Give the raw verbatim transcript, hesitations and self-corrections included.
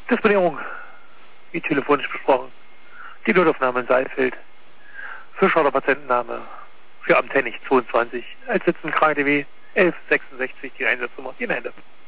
Disponierung, wie telefonisch besprochen. Die Notaufnahme in Saalfeld. Fischhauer Patientenname für Amt Hennig zweiundzwanzig. Als sitzen K D W elf sechsundsechzig die Einsatznummer. In Hände.